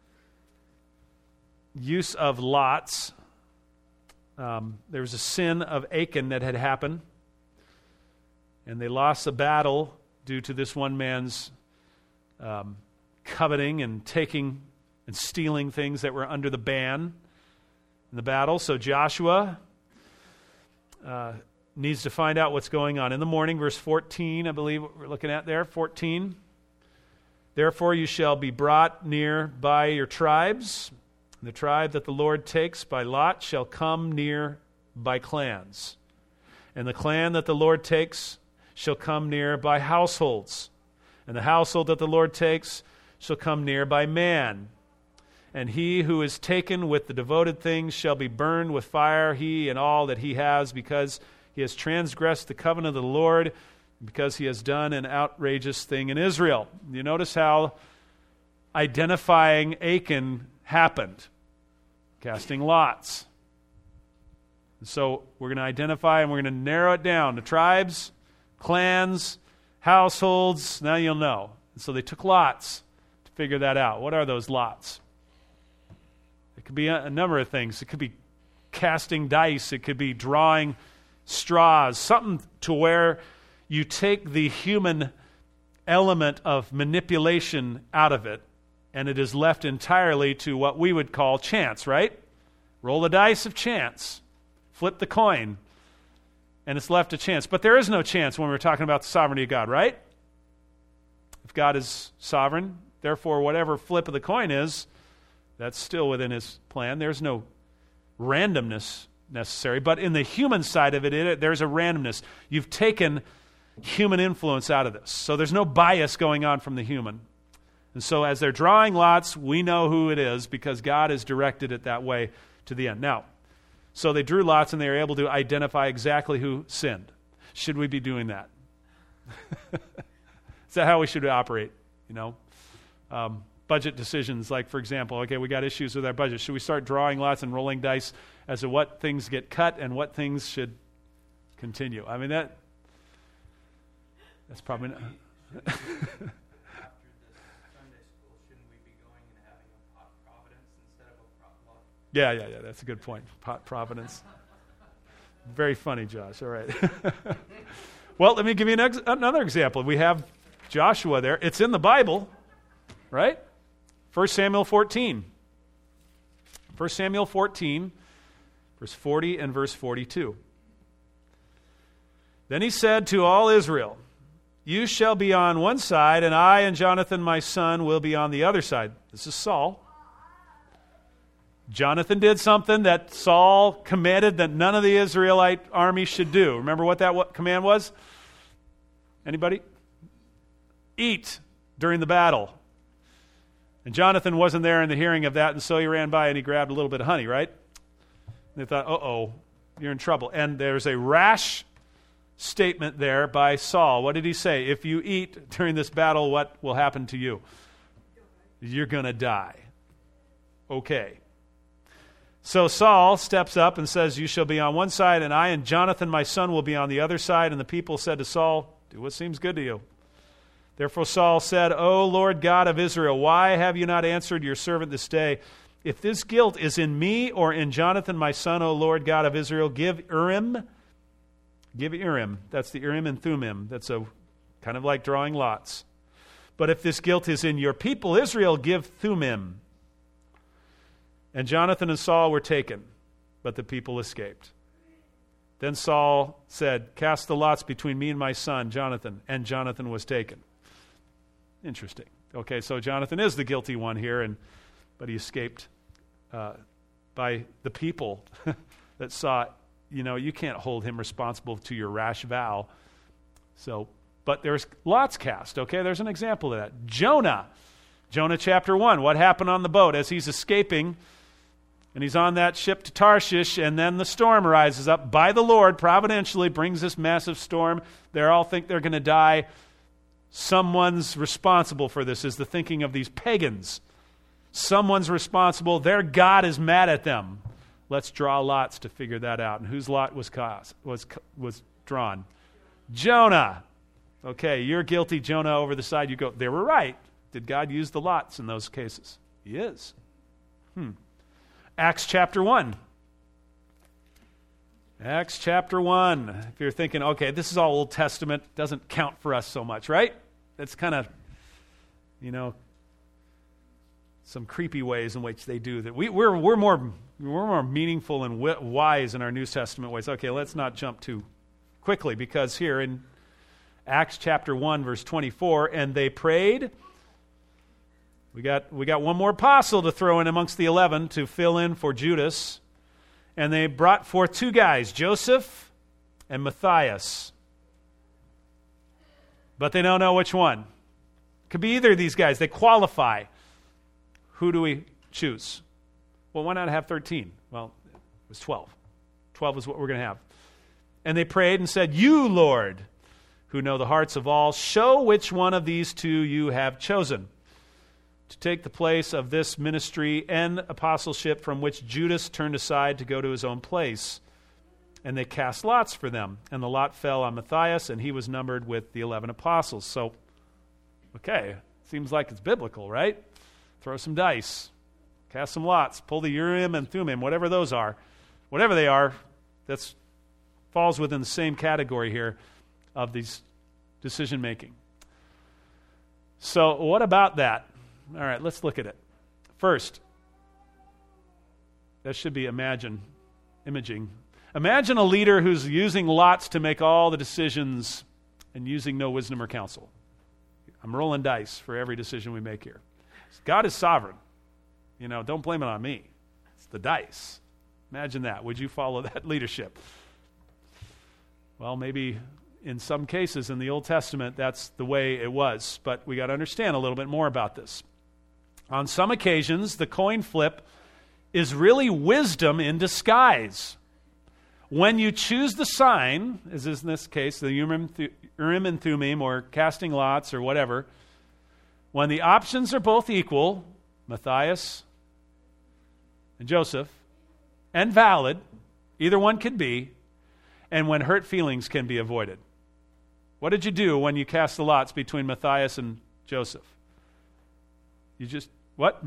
use of lots. Um, there was a sin of Achan that had happened, and they lost the battle due to this one man's um, coveting and taking and stealing things that were under the ban in the battle. So Joshua uh, needs to find out what's going on. In the morning, verse fourteen, I believe what we're looking at there, fourteen. Therefore you shall be brought near by your tribes. The tribe that the Lord takes by lot shall come near by clans. And the clan that the Lord takes shall come near by households. And the household that the Lord takes shall come near by man. And he who is taken with the devoted things shall be burned with fire, he and all that he has, because he has transgressed the covenant of the Lord, because he has done an outrageous thing in Israel. You notice how identifying Achan happened. Casting lots. And so we're going to identify and we're going to narrow it down to tribes, clans, households. Now you'll know. And so they took lots to figure that out. What are those lots? It could be a, a number of things. It could be casting dice. It could be drawing straws. Something to where you take the human element of manipulation out of it, and it is left entirely to what we would call chance, right? Roll the dice of chance. Flip the coin. And it's left to chance. But there is no chance when we're talking about the sovereignty of God, right? If God is sovereign, therefore whatever flip of the coin is, that's still within his plan. There's no randomness necessary. But in the human side of it, it there's a randomness. You've taken human influence out of this. So there's no bias going on from the human. And so as they're drawing lots, we know who it is because God has directed it that way to the end. Now, so they drew lots and they were able to identify exactly who sinned. Should we be doing that? Is that how we should operate? You know, um, budget decisions, like for example, okay, we got issues with our budget. Should we start drawing lots and rolling dice as to what things get cut and what things should continue? I mean, that that's probably not. Yeah, yeah, yeah, that's a good point. Pot providence. Very funny, Josh. All right. Well, let me give you an ex- another example. We have Joshua there. It's in the Bible, right? First Samuel fourteen. First Samuel fourteen, verse forty and verse forty-two. Then he said to all Israel, "You shall be on one side, and I and Jonathan my son will be on the other side." This is Saul. Jonathan did something that Saul commanded that none of the Israelite army should do. Remember what that what command was? Anybody? Eat during the battle. And Jonathan wasn't there in the hearing of that, and so he ran by and he grabbed a little bit of honey, right? And they thought, uh-oh, you're in trouble. And there's a rash statement there by Saul. What did he say? If you eat during this battle, what will happen to you? You're going to die. Okay. So Saul steps up and says, "You shall be on one side, and I and Jonathan my son will be on the other side." And the people said to Saul, "Do what seems good to you." Therefore Saul said, "O Lord God of Israel, why have you not answered your servant this day? If this guilt is in me or in Jonathan my son, O Lord God of Israel, give Urim, give Urim." That's the Urim and Thummim. That's a kind of like drawing lots. "But if this guilt is in your people Israel, give Thummim." And Jonathan and Saul were taken, but the people escaped. Then Saul said, "Cast the lots between me and my son, Jonathan." And Jonathan was taken. Interesting. Okay, so Jonathan is the guilty one here, and but he escaped uh, by the people that saw, you know, you can't hold him responsible to your rash vow. So, but there's lots cast, okay? There's an example of that. Jonah. Jonah chapter one. What happened on the boat as he's escaping? And he's on that ship to Tarshish, and then the storm rises up by the Lord, providentially brings this massive storm. They all think they're going to die. Someone's responsible for this, is the thinking of these pagans. Someone's responsible. Their God is mad at them. Let's draw lots to figure that out. And whose lot was cast, was was drawn? Jonah. Okay, you're guilty, Jonah, over the side you go. They were right. Did God use the lots in those cases? He is. Hmm. Acts chapter one. Acts chapter one. If you're thinking, okay, this is all Old Testament, doesn't count for us so much, right? That's kind of, you know, some creepy ways in which they do that. We, we're, we're, more, we're more meaningful and wise in our New Testament ways. Okay, let's not jump too quickly, because here in Acts chapter one, verse twenty-four, and they prayed. We got we got one more apostle to throw in amongst the eleven to fill in for Judas. And they brought forth two guys, Joseph and Matthias. But they don't know which one. Could be either of these guys. They qualify. Who do we choose? Well, why not have thirteen? Well, it was twelve. twelve is what we're going to have. And they prayed and said, "You, Lord, who know the hearts of all, show which one of these two you have chosen to take the place of this ministry and apostleship from which Judas turned aside to go to his own place." And they cast lots for them. And the lot fell on Matthias, and he was numbered with the eleven apostles. So, okay, seems like it's biblical, right? Throw some dice, cast some lots, pull the Urim and Thummim, whatever those are. Whatever they are, that falls within the same category here of these decision making. So what about that? All right, let's look at it. First, that should be imagine, imaging. Imagine a leader who's using lots to make all the decisions and using no wisdom or counsel. I'm rolling dice for every decision we make here. God is sovereign. You know, don't blame it on me. It's the dice. Imagine that. Would you follow that leadership? Well, maybe in some cases in the Old Testament, that's the way it was. But we got to understand a little bit more about this. On some occasions, the coin flip is really wisdom in disguise. When you choose the sign, as is in this case, the Urim and Thummim, or casting lots, or whatever, when the options are both equal, Matthias and Joseph, and valid, either one could be, and when hurt feelings can be avoided. What did you do when you cast the lots between Matthias and Joseph? You just, what?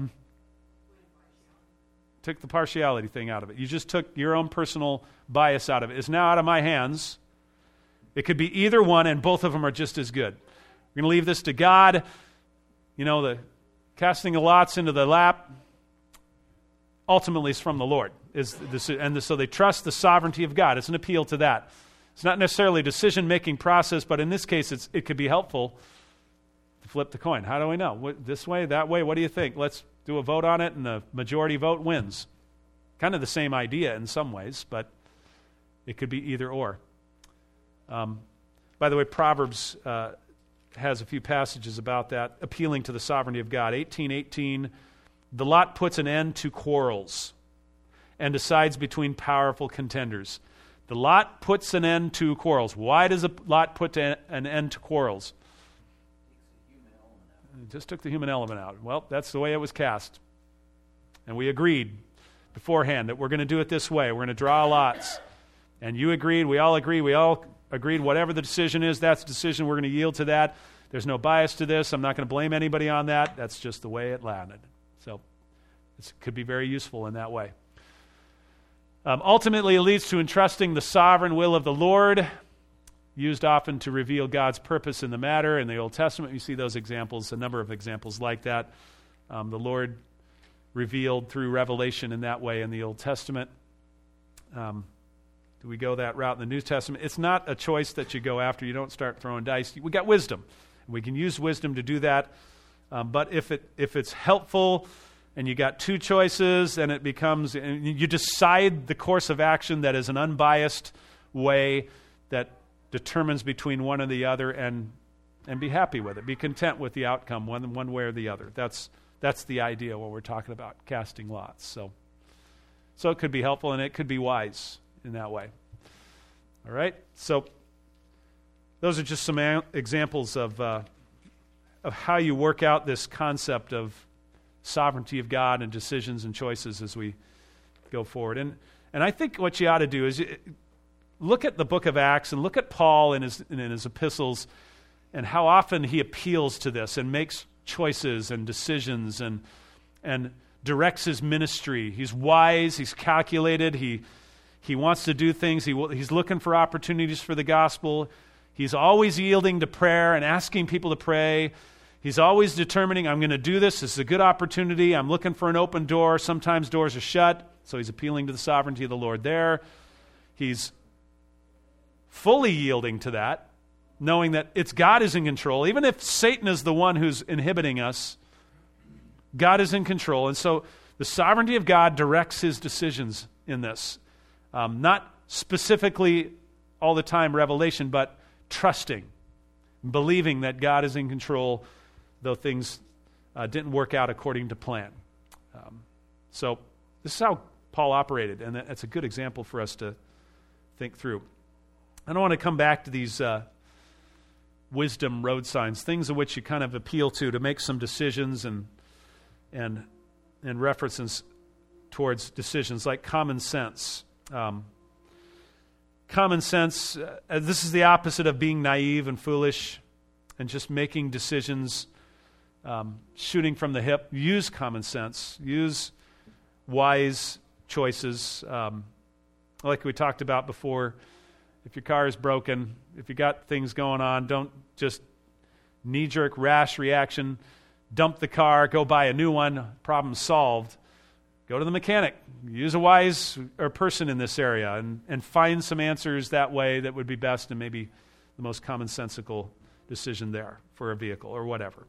Took the partiality thing out of it. You just took your own personal bias out of it. It's now out of my hands. It could be either one, and both of them are just as good. We're going to leave this to God. You know, the casting the lots into the lap ultimately is from the Lord. Is this, and so they trust the sovereignty of God. It's an appeal to that. It's not necessarily a decision-making process, but in this case, it's, it could be helpful to flip the coin. How do we know? What, this way, that way? What do you think? Let's do a vote on it, and the majority vote wins. Kind of the same idea in some ways, but it could be either or. Um, by the way, Proverbs uh, has a few passages about that, appealing to the sovereignty of God. eighteen eighteen, the lot puts an end to quarrels and decides between powerful contenders. The lot puts an end to quarrels. Why does a lot put an end to quarrels? It just took the human element out. Well, that's the way it was cast. And we agreed beforehand that we're going to do it this way. We're going to draw lots. And you agreed, we all agreed, we all agreed whatever the decision is, that's the decision. We're going to yield to that. There's no bias to this. I'm not going to blame anybody on that. That's just the way it landed. So it could be very useful in that way. Um, ultimately, it leads to entrusting the sovereign will of the Lord, used often to reveal God's purpose in the matter. In the Old Testament, you see those examples, a number of examples like that. Um, the Lord revealed through revelation in that way in the Old Testament. Um, do we go that route in the New Testament? It's not a choice that you go after. You don't start throwing dice. We got wisdom. We can use wisdom to do that. Um, but if it if it's helpful, and you got two choices, and it becomes, and you decide the course of action that is an unbiased way that determines between one and the other, and and be happy with it. Be content with the outcome, one one way or the other. That's that's the idea when we're talking about casting lots. So, so it could be helpful, and it could be wise in that way. All right? So those are just some a- examples of uh, of how you work out this concept of sovereignty of God and decisions and choices as we go forward. And and I think what you ought to do is you, look at the book of Acts and look at Paul in his in his epistles and how often he appeals to this and makes choices and decisions and and directs his ministry. He's wise, he's calculated, he he wants to do things, he he's looking for opportunities for the gospel. He's always yielding to prayer and asking people to pray. He's always determining, I'm going to do this. This is a good opportunity. I'm looking for an open door. Sometimes doors are shut, so he's appealing to the sovereignty of the Lord there. He's fully yielding to that, knowing that it's God is in control. Even if Satan is the one who's inhibiting us, God is in control. And so the sovereignty of God directs his decisions in this. Um, not specifically all the time revelation, but trusting, believing that God is in control, though things uh, didn't work out according to plan. Um, so this is how Paul operated, and that's a good example for us to think through. I don't want to come back to these uh, wisdom road signs, things of which you kind of appeal to to make some decisions and and and references towards decisions like common sense. Um, common sense, uh, this is the opposite of being naive and foolish and just making decisions, um, shooting from the hip. Use common sense. Use wise choices. Um, like we talked about before, if your car is broken, if you got things going on, don't just knee-jerk, rash reaction, dump the car, go buy a new one, problem solved. Go to the mechanic. Use a wise or person in this area and, and find some answers that way that would be best and maybe the most commonsensical decision there for a vehicle or whatever.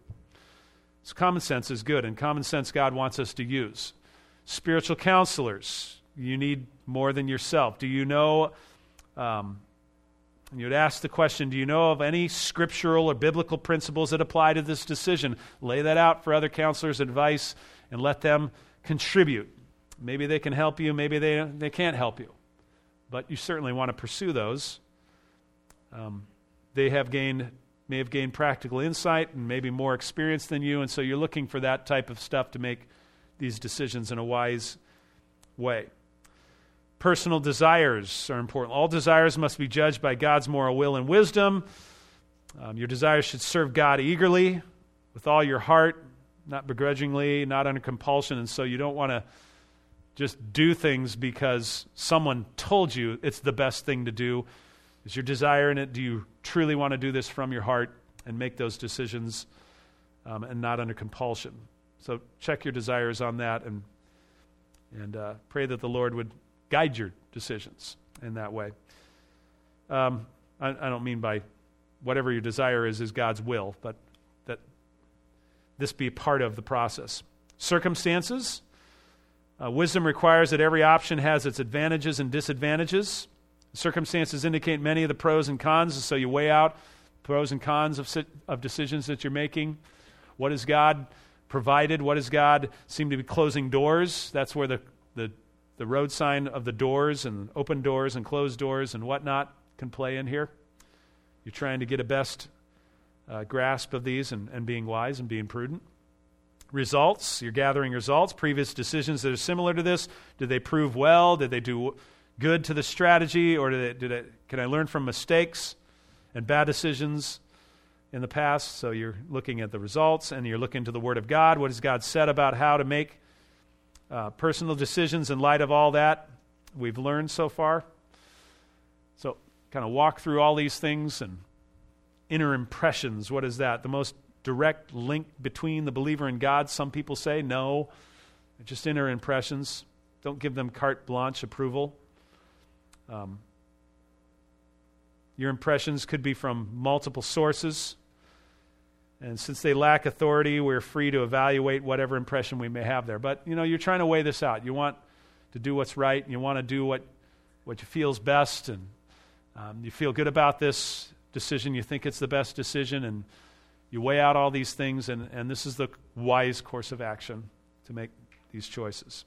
So common sense is good, and common sense God wants us to use. Spiritual counselors, you need more than yourself. Do you know, um, and you'd ask the question, do you know of any scriptural or biblical principles that apply to this decision? Lay that out for other counselors' advice and let them contribute. Maybe they can help you, maybe they, they can't help you. But you certainly want to pursue those. Um, they have gained, may have gained practical insight and maybe more experience than you, and so you're looking for that type of stuff to make these decisions in a wise way. Personal desires are important. All desires must be judged by God's moral will and wisdom. Um, your desires should serve God eagerly with all your heart, not begrudgingly, not under compulsion, and so you don't want to just do things because someone told you it's the best thing to do. Is your desire in it? Do you truly want to do this from your heart and make those decisions um, and not under compulsion? So check your desires on that and and uh, pray that the Lord would guide your decisions in that way. Um, I, I don't mean by whatever your desire is is God's will, but that this be part of the process. Circumstances. Uh, wisdom requires that every option has its advantages and disadvantages. Circumstances indicate many of the pros and cons, so you weigh out pros and cons of, of decisions that you're making. What has God provided? What does God seem to be closing doors? That's where the, the, the road sign of the doors and open doors and closed doors and whatnot can play in here. You're trying to get a best uh, grasp of these and, and being wise and being prudent. Results, you're gathering results. Previous decisions that are similar to this, did they prove well? Did they do good to the strategy, or did it, did it, can I learn from mistakes and bad decisions in the past? So you're looking at the results, and you're looking to the Word of God. What has God said about how to make uh, personal decisions in light of all that we've learned so far? So kind of walk through all these things and inner impressions. What is that? The most direct link between the believer and God? Some people say no. They're just inner impressions. Don't give them carte blanche approval. Um, your impressions could be from multiple sources, and since they lack authority, we're free to evaluate whatever impression we may have there. But, you know, you're trying to weigh this out. You want to do what's right, and you want to do what, what you feel is best, and um, you feel good about this decision. You think it's the best decision, and you weigh out all these things, and, and this is the wise course of action to make these choices.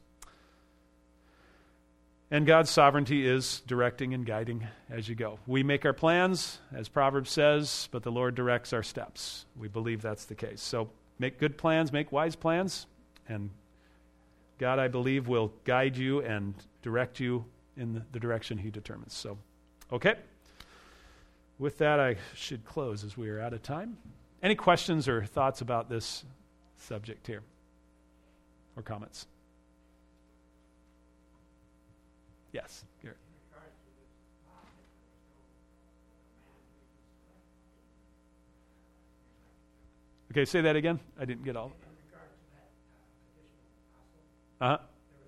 And God's sovereignty is directing and guiding as you go. We make our plans, as Proverbs says, but the Lord directs our steps. We believe that's the case. So make good plans, make wise plans, and God, I believe, will guide you and direct you in the direction He determines. So, okay. With that, I should close as we are out of time. Any questions or thoughts about this subject here? Or comments? Yes, Garrett. Okay, say that again. I didn't get all. Uh-huh.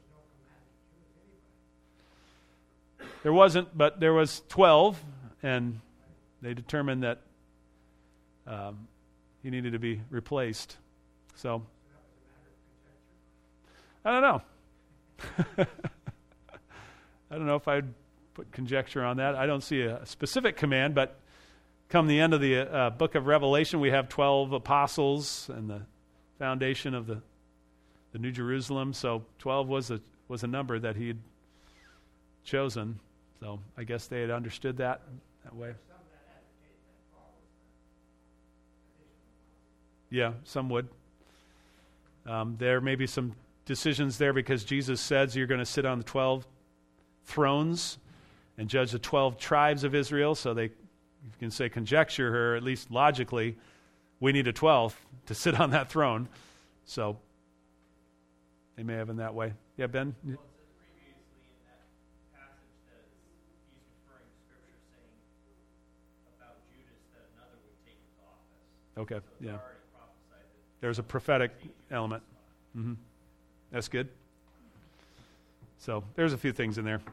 There wasn't, but there was twelve, and they determined that um, he needed to be replaced. So, I don't know. I don't know if I'd put conjecture on that. I don't see a specific command, but come the end of the uh, book of Revelation, we have twelve apostles and the foundation of the the New Jerusalem. So twelve was a was a number that he had chosen. So I guess they had understood that that way. Yeah, some would. Um, there may be some decisions there because Jesus says you're going to sit on the twelve thrones and judge the twelve tribes of Israel. So they, you can say conjecture, or at least logically, we need a twelfth to sit on that throne. So they may have in that way. Yeah, Ben? Well, it says previously in that passage that he's referring to Scripture saying Okay, yeah. There's a prophetic element. Mm-hmm. That's good. So there's a few things in there.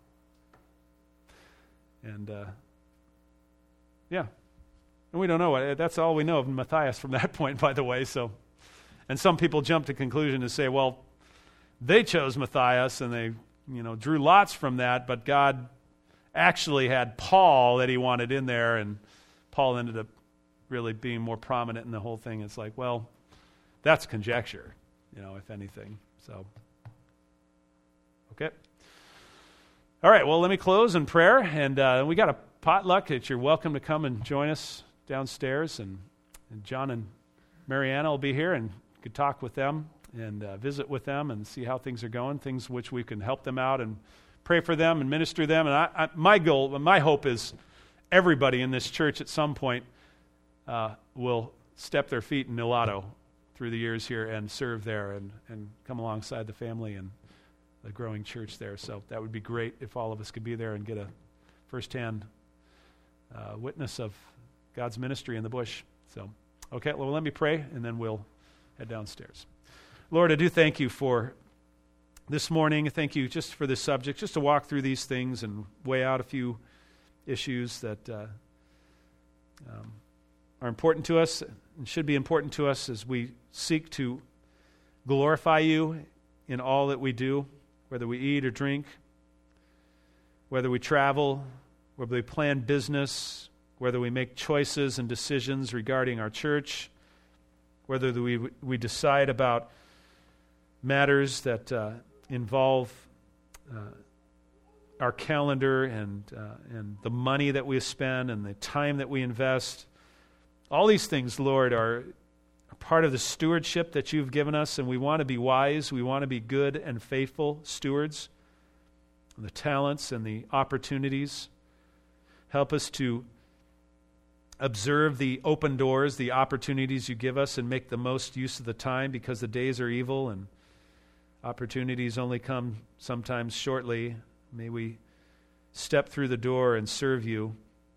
And, uh, yeah. And we don't know. That's all we know of Matthias from that point, by the way. So, and some people jump to conclusion to say, well, they chose Matthias and they, you know, drew lots from that, but God actually had Paul that he wanted in there, and Paul ended up really being more prominent in the whole thing. It's like, well, that's conjecture, you know, if anything. So, okay. All right, well, let me close in prayer, and uh, we got a potluck that you're welcome to come and join us downstairs, and, and John and Mariana will be here, and you could talk with them and uh, visit with them and see how things are going, things which we can help them out and pray for them and minister them. And I, I, my goal, my hope is everybody in this church at some point uh, will step their feet in Nulato through the years here and serve there and, and come alongside the family and the growing church there. So that would be great if all of us could be there and get a firsthand uh, witness of God's ministry in the bush. So, okay, well, let me pray, and then we'll head downstairs. Lord, I do thank you for this morning. Thank you just for this subject, just to walk through these things and weigh out a few issues that uh, um, are important to us and should be important to us as we seek to glorify you in all that we do, whether we eat or drink, whether we travel, whether we plan business, whether we make choices and decisions regarding our church, whether we we decide about matters that uh, involve uh, our calendar and uh, and the money that we spend and the time that we invest. All these things, Lord, are part of the stewardship that you've given us, and we want to be wise. We want to be good and faithful stewards of the talents and the opportunities. Help us to observe the open doors, the opportunities you give us, and make the most use of the time, because the days are evil and opportunities only come sometimes shortly. May we step through the door and serve you.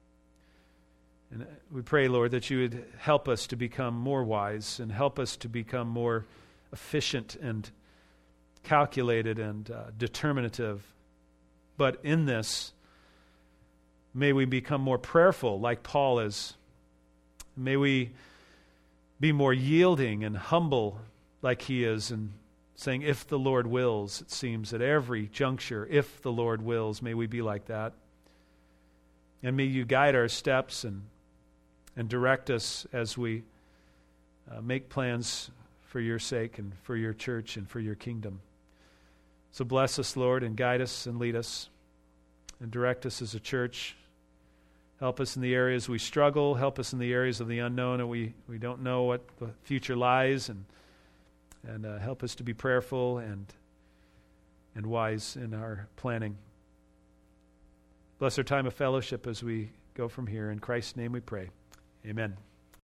And we pray, Lord, that you would help us to become more wise and help us to become more efficient and calculated and uh, determinative. But in this, may we become more prayerful like Paul is. May we be more yielding and humble like he is, and saying, if the Lord wills. It seems at every juncture, if the Lord wills, may we be like that. And may you guide our steps and and direct us as we uh, make plans for your sake and for your church and for your kingdom. So bless us, Lord, and guide us and lead us and direct us as a church. Help us in the areas we struggle. Help us in the areas of the unknown and we, we don't know what the future lies, and and uh, help us to be prayerful and and wise in our planning. Bless our time of fellowship as we go from here. In Christ's name we pray. Amen.